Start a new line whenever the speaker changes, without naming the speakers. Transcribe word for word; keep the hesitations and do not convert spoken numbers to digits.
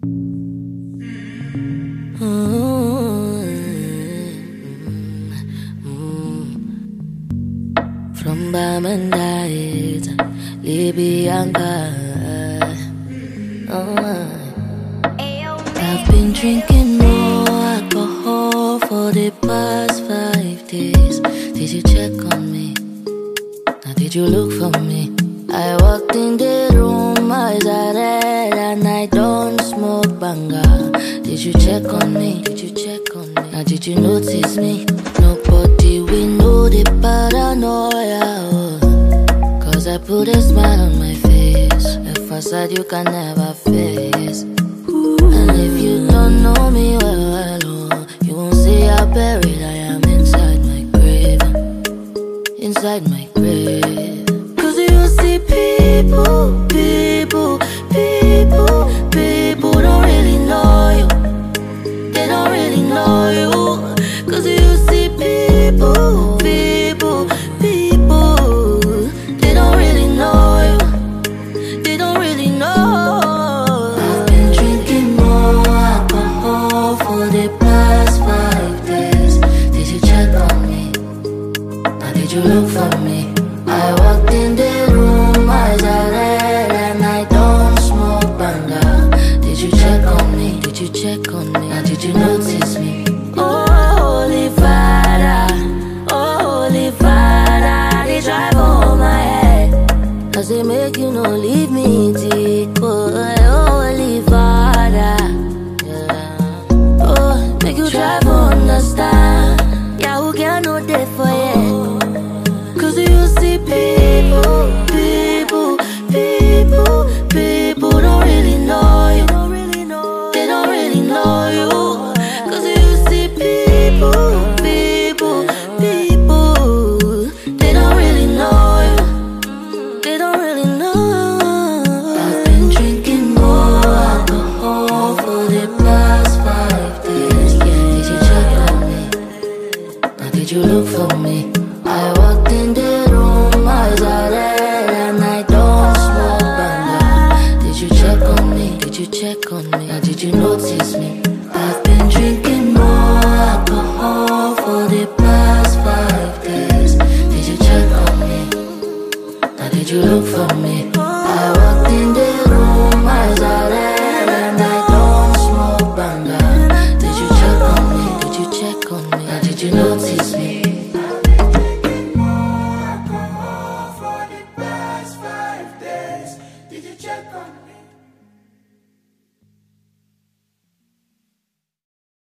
From Bamandait, Libyanka. Oh, I've been drinking more alcohol for the past five days. Did you check on me? Now did you look for me? I walked in the room, eyes are red, and I don't smoke banga. Did you check on me? Did you check on me? Now did you notice me? Nobody will know the paranoia. Oh. Cause I put a smile on my face, a facade you can never fake.